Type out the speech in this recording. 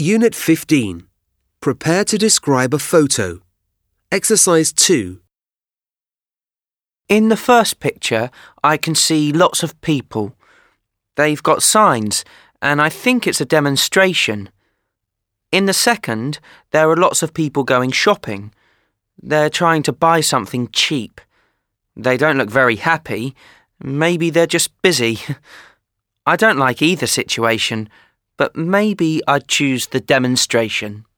Unit 15. Prepare to describe a photo. Exercise 2. In the first picture, I can see lots of people. They've got signs, and I think it's a demonstration. In the second, there are lots of people going shopping. They're trying to buy something cheap. They don't look very happy. Maybe they're just busy. I don't like either situation, but maybe I'd choose the demonstration.